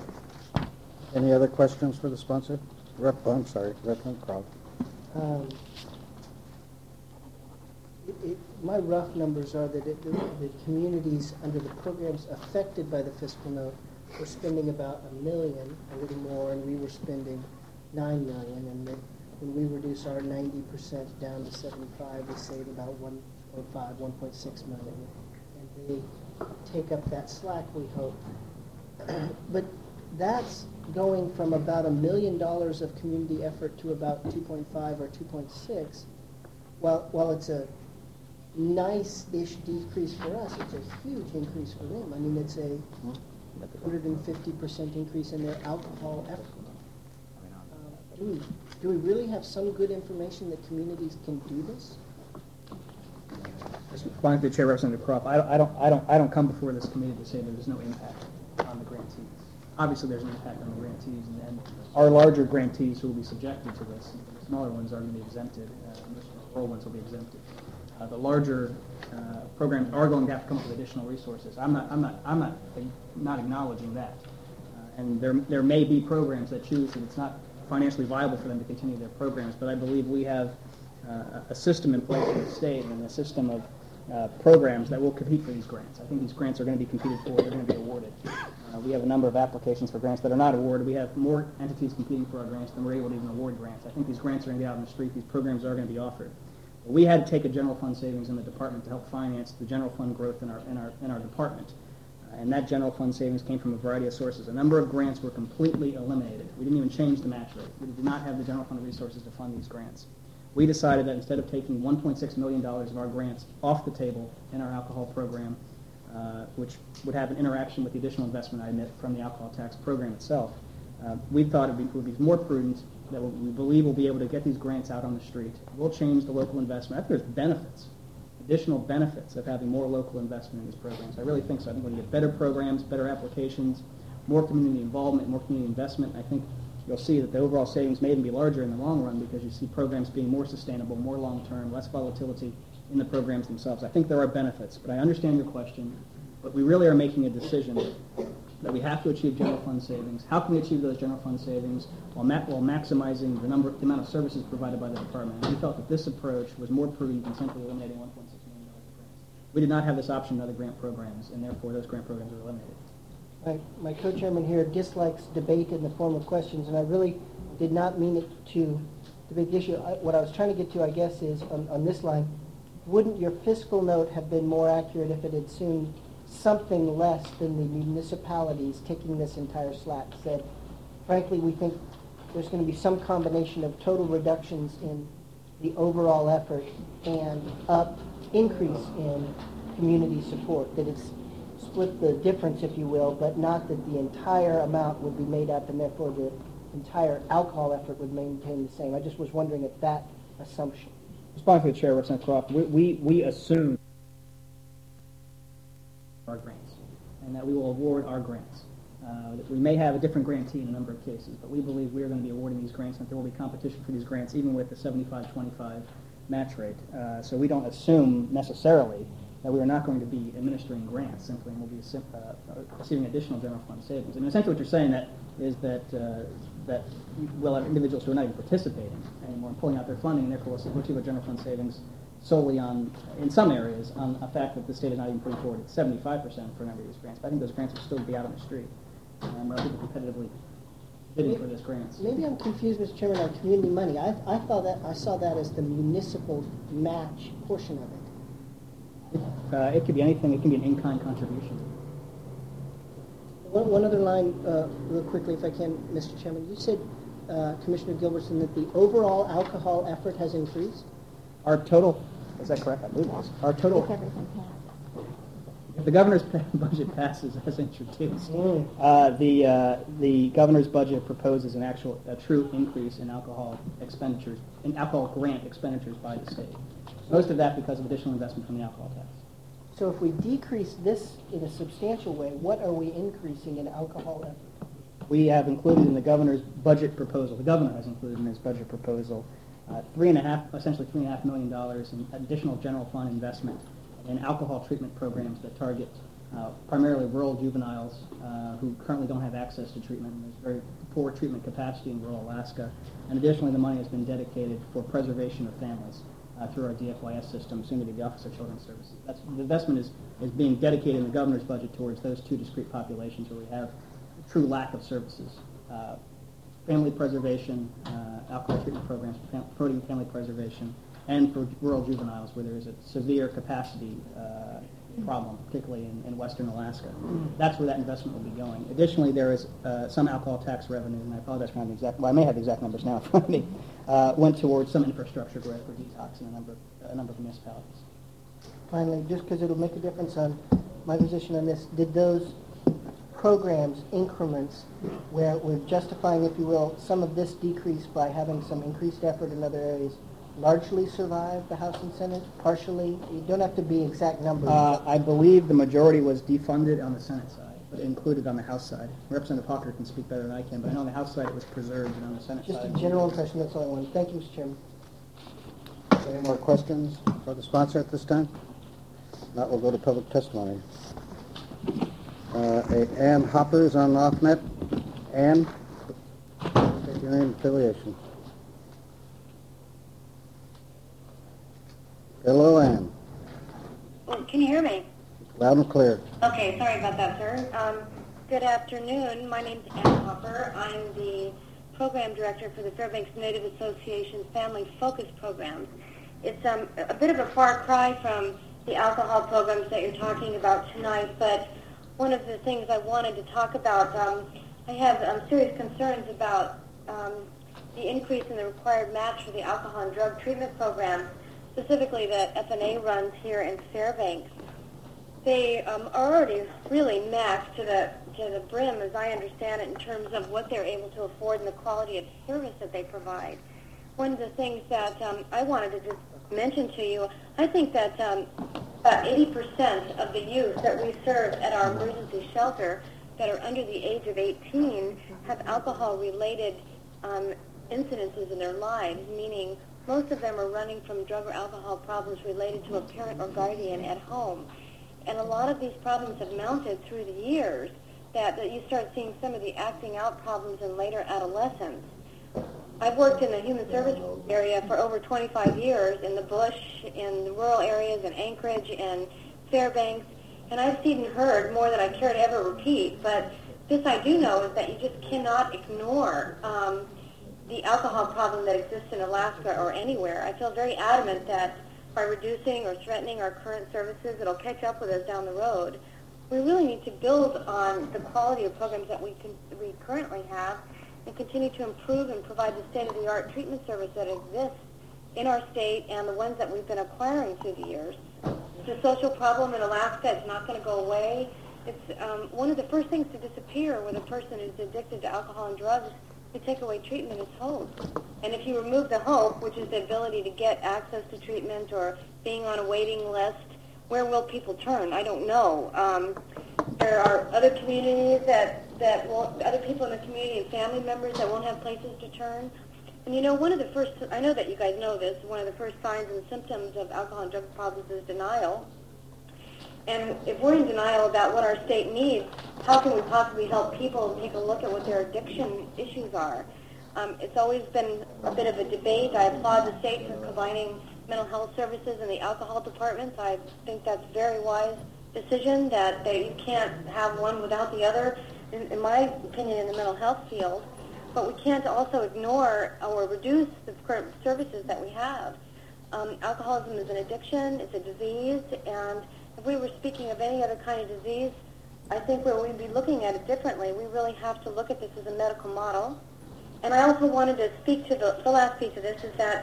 Any other questions for the sponsor? Representative Croft. My rough numbers are that the communities under the programs affected by the fiscal note were spending about $1 million, a little more, and we were spending $9 million. And when we reduce our 90% down to 75, we save about 1.6 million. And they take up that slack, we hope. But that's going from about $1 million of community effort to about 2.5 or 2.6. While it's a nice-ish decrease for us, it's a huge increase for them. I mean, it's a 150% increase in their alcohol effort. Do we really have some good information that communities can do this? Responding to the chair, Representative Croft, I don't come before this committee to say there is no impact on the grantees. Obviously, there's an impact on the grantees, and our larger grantees who will be subjected to this, the smaller ones are going to be exempted. The rural ones will be exempted. The larger programs are going to have to come up with additional resources. I'm not acknowledging that. And there may be programs that choose that it's not financially viable for them to continue their programs, but I believe we have a system in place in the state and a system of programs that will compete for these grants. I think these grants are going to be competed for. They're going to be awarded. We have a number of applications for grants that are not awarded. We have more entities competing for our grants than we're able to even award grants. I think these grants are going to be out in the street. These programs are going to be offered. We had to take a general fund savings in the department to help finance the general fund growth in our department. And that general fund savings came from a variety of sources. A number of grants were completely eliminated. We didn't even change the match rate. We did not have the general fund resources to fund these grants. We decided that instead of taking $1.6 million of our grants off the table in our alcohol program, which would have an interaction with the additional investment I admit from the alcohol tax program itself, we thought it would be more prudent that we believe we'll be able to get these grants out on the street. We'll change the local investment. I think there's benefits, additional benefits of having more local investment in these programs. I really think so. I think we're going to get better programs, better applications, more community involvement, more community investment. I think you'll see that the overall savings may even be larger in the long run because you see programs being more sustainable, more long-term, less volatility in the programs themselves. I think there are benefits, but I understand your question. But we really are making a decision that we have to achieve general fund savings. How can we achieve those general fund savings while maximizing the amount of services provided by the department? And we felt that this approach was more prudent than simply eliminating $1.6 million of grants. We did not have this option in other grant programs, and therefore those grant programs are eliminated. My co-chairman here dislikes debate in the form of questions, and I really did not mean it to debate the issue. What I was trying to get to, I guess, is on this line, wouldn't your fiscal note have been more accurate if it had assumed something less than the municipalities taking this entire slack? Said, frankly, we think there's going to be some combination of total reductions in the overall effort and increase in community support, that it's split the difference, if you will, but not that the entire amount would be made up and therefore the entire alcohol effort would maintain the same. I just was wondering if that assumption. Responding to the Chair, Representative Croft, we assume our grants and that we will award our grants. We may have a different grantee in a number of cases, but we believe we are going to be awarding these grants and that there will be competition for these grants even with the 75-25 match rate. So we don't assume necessarily that we are not going to be administering grants simply and we'll be receiving additional general fund savings. And essentially what you're saying is that we'll have individuals who are not even participating anymore and pulling out their funding, and therefore we'll receive a general fund savings solely on, in some areas, on a fact that the state is not even putting forward at 75% for a number of these grants. But I think those grants will still be out on the street. Where people competitively bidding for those grants. Maybe I'm confused, Mr. Chairman, on community money. I saw that as the municipal match portion of it. It could be anything. It can be an in-kind contribution. One other line, real quickly, if I can, Mr. Chairman. You said, Commissioner Gilbertson, that the overall alcohol effort has increased? Our total, is that correct? I believe it is. Our total. If everything passed. If the governor's budget passes as introduced, the governor's budget proposes a true increase in alcohol expenditures, in alcohol grant expenditures by the state. Most of that because of additional investment from the alcohol tax. So if we decrease this in a substantial way, what are we increasing in alcohol effort? We have included in the governor's budget proposal, the governor has included in his budget proposal, essentially $3.5 million in additional general fund investment in alcohol treatment programs that target primarily rural juveniles who currently don't have access to treatment, and there's very poor treatment capacity in rural Alaska. And additionally, the money has been dedicated for preservation of families through our DFYS system, soon to be the Office of Children's Services. The investment is being dedicated in the governor's budget towards those two discrete populations where we have a true lack of services. Family preservation, alcohol treatment programs, promoting family preservation, and for rural juveniles where there is a severe capacity problem, particularly in western Alaska. That's where that investment will be going. Additionally, there is some alcohol tax revenue, and I apologize for having the exact, well, I may have the exact numbers now in front of me, went towards some infrastructure grant for detox in a number of municipalities. Finally, just because it'll make a difference on my position on this, did those programs, increments, where we're justifying, if you will, some of this decrease by having some increased effort in other areas, largely survive the House and Senate? Partially? You don't have to be exact numbers. I believe the majority was defunded on the Senate side, but included on the House side. Representative Hawker can speak better than I can, but I know on the House side it was preserved, and on the Senate Just side... Just a general impression, that's all I wanted. Thank you, Mr. Chairman. Any more questions for the sponsor at this time? If not, we'll go to public testimony. Ann Hopper is on off-net. Ann, state your name and affiliation. Hello, Ann. Can you hear me? Loud and clear. Okay, sorry about that, sir. Good afternoon. My name is Ann Hopper. I'm the Program Director for the Fairbanks Native Association's Family Focus Programs. It's a bit of a far cry from the alcohol programs that you're talking about tonight, but one of the things I wanted to talk about, I have serious concerns about the increase in the required match for the alcohol and drug treatment programs, specifically that FNA runs here in Fairbanks. They are already really maxed to the brim, as I understand it, in terms of what they're able to afford and the quality of service that they provide. One of the things that I wanted to just mention to you, I think that 80% of the youth that we serve at our emergency shelter that are under the age of 18 have alcohol-related incidences in their lives, meaning most of them are running from drug or alcohol problems related to a parent or guardian at home. And a lot of these problems have mounted through the years that you start seeing some of the acting out problems in later adolescence. I've worked in the human service area for over 25 years in the bush, in the rural areas, in Anchorage and Fairbanks, and I've seen and heard more than I care to ever repeat, but this I do know is that you just cannot ignore the alcohol problem that exists in Alaska or anywhere. I feel very adamant that by reducing or threatening our current services. It'll catch up with us down the road. We really need to build on the quality of programs that we currently have and continue to improve and provide the state-of-the-art treatment service that exists in our state and the ones that we've been acquiring through the years. The social problem in Alaska is not going to go away. It's one of the first things to disappear when a person is addicted to alcohol and drugs. You take away treatment is hope. And if you remove the hope, which is the ability to get access to treatment or being on a waiting list, where will people turn? I don't know. There are other communities other people in the community and family members that won't have places to turn. And you know, one of the first, I know that you guys know this, one of the first signs and symptoms of alcohol and drug problems is denial. And if we're in denial about what our state needs, how can we possibly help people take a look at what their addiction issues are? It's always been a bit of a debate. I applaud the state for combining mental health services and the alcohol departments. I think that's a very wise decision, that you can't have one without the other, in my opinion, in the mental health field. But we can't also ignore or reduce the current services that we have. Alcoholism is an addiction, it's a disease, and if we were speaking of any other kind of disease, I think where we'd be looking at it differently. We really have to look at this as a medical model. And I also wanted to speak to the last piece of this, is that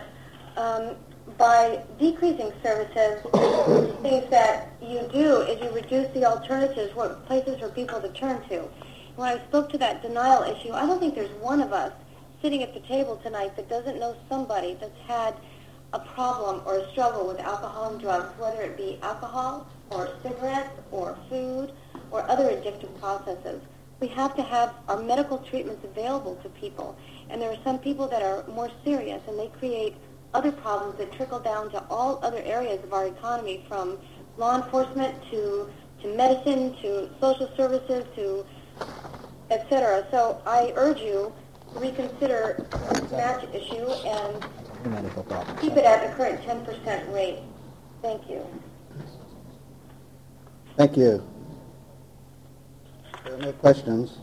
by decreasing services, things that you do is you reduce the alternatives, places for people to turn to. When I spoke to that denial issue, I don't think there's one of us sitting at the table tonight that doesn't know somebody that's had a problem or a struggle with alcohol and drugs, whether it be alcohol or cigarettes or food or other addictive processes. We have to have our medical treatments available to people. And there are some people that are more serious, and they create other problems that trickle down to all other areas of our economy, from law enforcement to medicine to social services to etc. So I urge you to reconsider this match issue and keep it at the current 10% rate. Thank you. Thank you. There are no questions.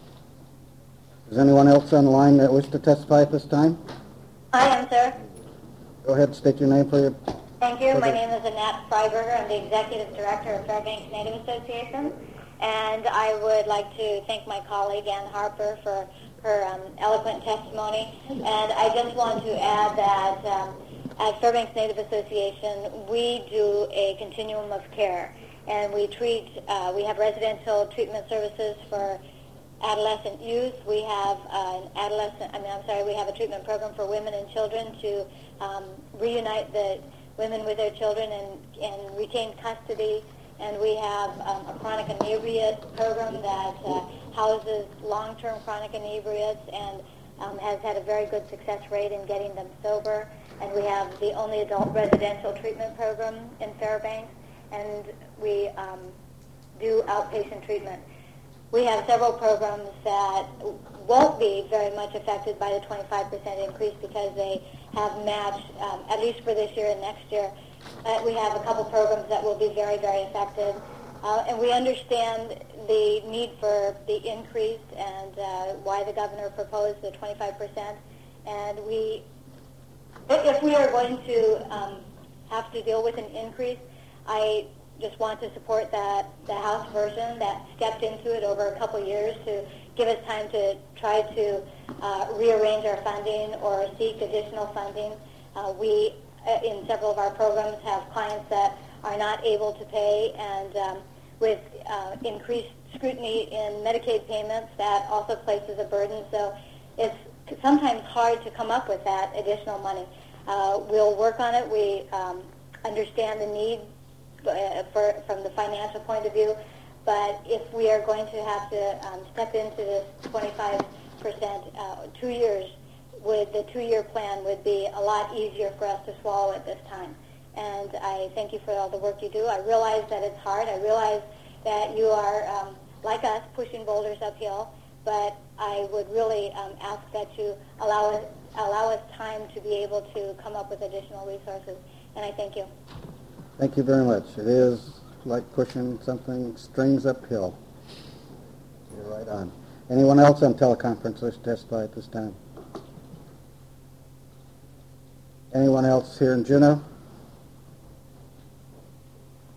Is anyone else on the line that wishes to testify at this time? I am, sir. Go ahead and state your name for your... Thank you. My name is Annette Freiberger. I'm the Executive Director of Fairbanks Native Association. And I would like to thank my colleague, Ann Harper, for her eloquent testimony. And I just want to add that at Fairbanks Native Association, we do a continuum of care. And we have residential treatment services for adolescent youth. We have we have a treatment program for women and children to reunite the women with their children and retain custody. And we have a chronic inebriate program that houses long-term chronic inebriates and has had a very good success rate in getting them sober. And we have the only adult residential treatment program in Fairbanks, and we do outpatient treatment. We have several programs that won't be very much affected by the 25% increase because they have matched, at least for this year and next year. We have a couple programs that will be very, very effective. And we understand the need for the increase and why the governor proposed the 25%. And if we are going to have to deal with an increase, I just want to support the House version that stepped into it over a couple years to give us time to try to rearrange our funding or seek additional funding. We, in several of our programs, have clients that are not able to pay, and with increased scrutiny in Medicaid payments, that also places a burden. So it's sometimes hard to come up with that additional money. We'll work on it. We understand the need from the financial point of view, but if we are going to have to step into this 25%, 2 years, the 2-year plan would be a lot easier for us to swallow at this time. And I thank you for all the work you do. I realize that it's hard. I realize that you are, like us, pushing boulders uphill, but I would really ask that you allow us time to be able to come up with additional resources. And I thank you. Thank you very much. It is like pushing something strings uphill. You're right on. Anyone else on teleconference wish to testify at this time? Anyone else here in Juneau?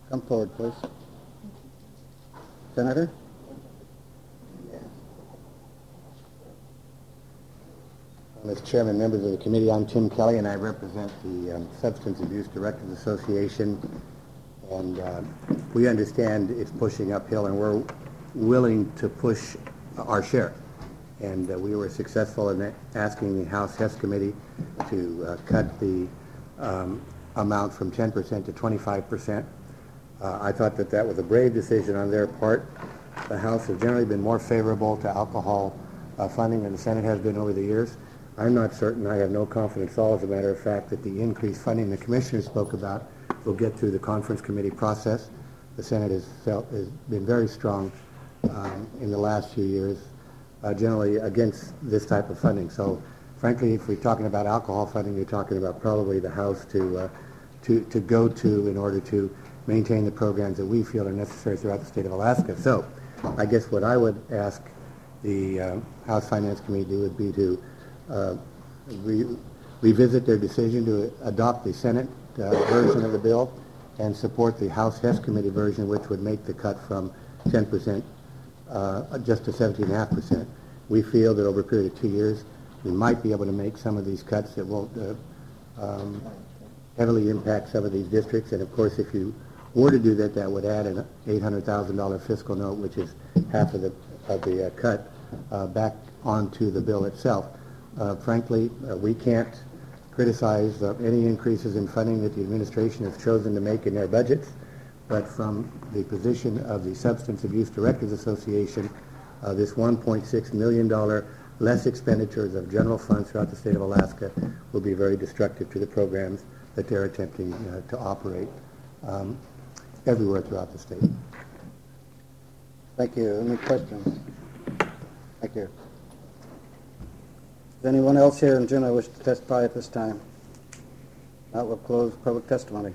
Come forward, please. Senator? Mr. Chairman, members of the committee, I'm Tim Kelly, and I represent the Substance Abuse Directors Association. And we understand it's pushing uphill, and we're willing to push our share. And we were successful in asking the House HES Committee to cut the amount from 10% to 25%. I thought that that was a brave decision on their part. The House has generally been more favorable to alcohol funding than the Senate has been over the years. I'm not certain, I have no confidence at all, as a matter of fact, that the increased funding the Commissioner spoke about will get through the conference committee process. The Senate has been very strong in the last few years, generally against this type of funding. So, frankly, if we're talking about alcohol funding, you're talking about probably the House to go to in order to maintain the programs that we feel are necessary throughout the state of Alaska. So, I guess what I would ask the House Finance Committee would be to revisit their decision to adopt the Senate version of the bill and support the House HES Committee version, which would make the cut from 10% just to 17.5%. We feel that over a period of 2 years, we might be able to make some of these cuts that won't heavily impact some of these districts. And of course, if you were to do that, that would add an $800,000 fiscal note, which is half of the cut, back onto the bill itself. Frankly, we can't criticize any increases in funding that the administration has chosen to make in their budgets, but from the position of the Substance Abuse Directors Association, this $1.6 million less expenditures of general funds throughout the state of Alaska will be very destructive to the programs that they're attempting to operate everywhere throughout the state. Thank you. Any questions? Thank you. Does anyone else here in general wish to testify at this time? Now we'll close public testimony.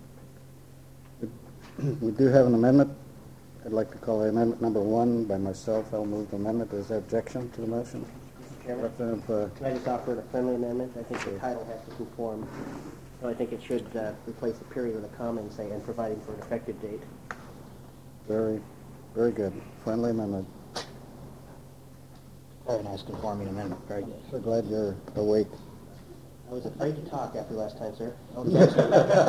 We do have an amendment. I'd like to call amendment number 1 by myself. I'll move the amendment. Is there objection to the motion? Mr. Chairman, can I just offer a friendly amendment? I think the title has to conform. So I think it should replace the period with a comma and say, and providing for an effective date. Very, very good. Friendly amendment. Very nice conforming amendment. Very good. So glad you're awake. I was afraid to talk after last time, sir. No objections.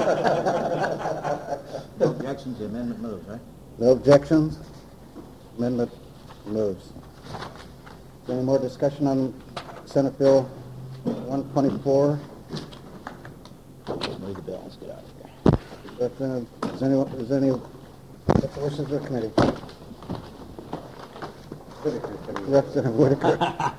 No objections. The amendment moves, right? No objections? Amendment moves. Is there any more discussion on Senate Bill 124? Move the bill. Let's get out of here. Is any what's the wishes of the committee? Representative Whitaker.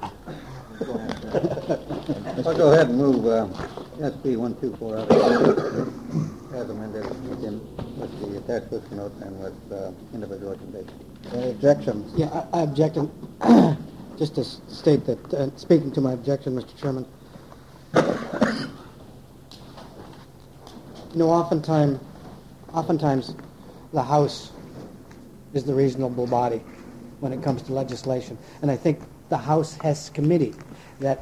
I'll go ahead and move SB 124 out of as amended with the attached fiscal note and with individual recommendation. Any objections? Yeah, I object. Just to state that, speaking to my objection, Mr. Chairman, you know, oftentimes the House is the reasonable body when it comes to legislation, and I think the House HES Committee that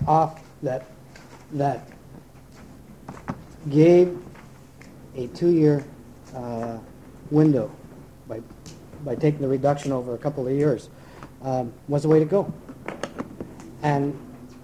gave a 2-year window by taking the reduction over a couple of years was the way to go. And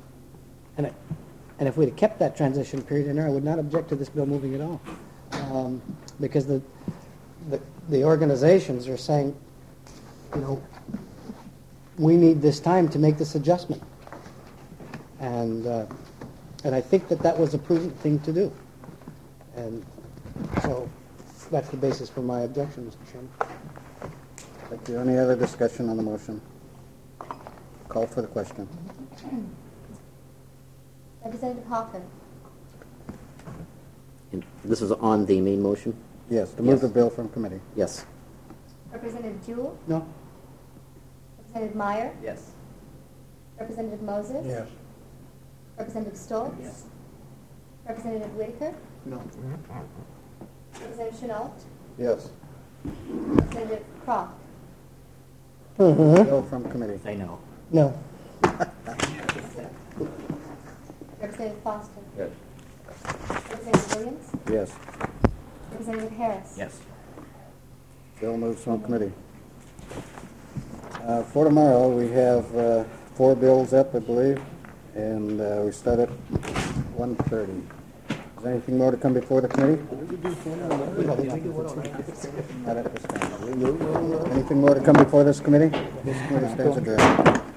if we'd have kept that transition period in there, I would not object to this bill moving at all, because the organizations are saying, you know, we need this time to make this adjustment, and I think that was a prudent thing to do, and so that's the basis for my objection, Mr. Chairman. Thank you. Any other discussion on the motion? Call for the question. Representative Hoffman. And this is on the main motion? Yes, to move the bill from committee. Yes. Representative Jewell. No. Representative Meyer. Yes. Representative Moses. Yes. Representative Stoltz. Yes. Representative Whitaker. No. Representative Chenault. Yes. Representative Croft. Bill from committee. Say no. No. Representative Foster. Yes. Representative Williams. Yes. Representative Harris. Yes. Bill moves from committee. For tomorrow, we have 4 bills up, I believe, and we start at 1:30. Is there anything more to come before the committee? Not at this time. Anything more to come before this committee? This committee stands adjourned.